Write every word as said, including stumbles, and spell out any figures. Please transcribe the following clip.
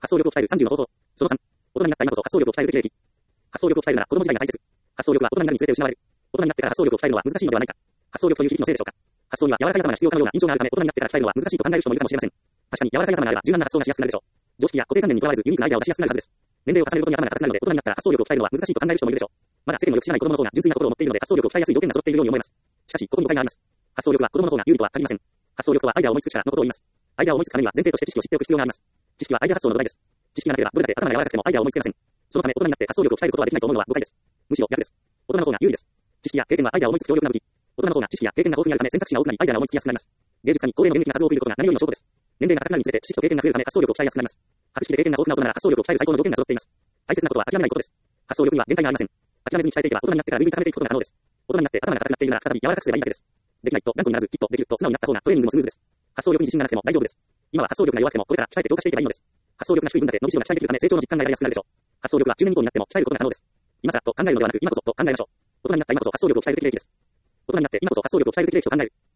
発想力を鍛えるさんじゅうの方法。そのさん。大人になった今こそ発想力を鍛えるべき領域。発想力を鍛えるなら子供時代が大切。発想力は大人になるにつれて失われる。大人になってから発想力を鍛えるのは難しいのではないか。発想力という響きのせいでしょうか。発想には柔らかい頭が必要かのような印象があるため、大人になってから鍛えるのは難しいと考える人もいるかもしれません。確かに柔らかい頭があれば柔軟な発想がしやすくなるでしょう。常識や固定観念にとらわれずユニークなアイデアを出しやすくなるはずです。年齢を重ねるごとに頭が硬くなるので、大人になったら発想力を鍛えるのは難しいと考える人もいるでしょう。まだ世間のよく知らない子供の方が純粋な心を持っているので、発想力を鍛えやすい条件が揃っているように思います。しかし、ここに誤解があります。発想力は子供の方が有利とは限りません。発想力とはアイデアを思いつく力のことを言います。アイデアを思いつくためには前提として知識を知っておく必要があります。知識はアイデア発想の土台です。知識がなければどれだけ頭が柔らかくてもアイデアを思いつけません。そのため大人になって発想力を鍛えることはできないと思うのは誤解です。むしろ逆です。大人の方が有利です。知識や経験はアイデアを思いつく強力な武器。大人の方が知識や経験が豊富にあるため選択肢が多くなりアイデアが思いつきやすくなります。芸術家に高齢の元気な数を送ることが何よりの証拠です。年齢が高くなるにつれて知識と経験が増えるため発想力を鍛えやすくなります。博識で経験が豊富な大人なら発想力を鍛える最高の条件が揃っています。大切なことは諦めないことです。発想力には限界がありません。諦めずに鍛えていけば大人になってからぐいぐい高めていくことが可能です。大人になって頭が硬くなっているなら再び柔らかくすればいいだけです。できないと頑固にならずきっとできると素直になった方がトレーニングもスムーズです。発想力に自信がなくても大丈夫です。今は発想力が弱くてもこれから鍛えて強化していけばいいのです。発想力が低い分だけ伸びしろが期待できるため成長の実感が得られやすくなるでしょう。発想力はじゅうねんごになっても鍛えることが可能です。今さらと考えるのではなく今こそと考えましょう。大人になった今こそ発想力を鍛えるべき領域です。大人になって今こそ発想力を鍛えるべき領域と考える。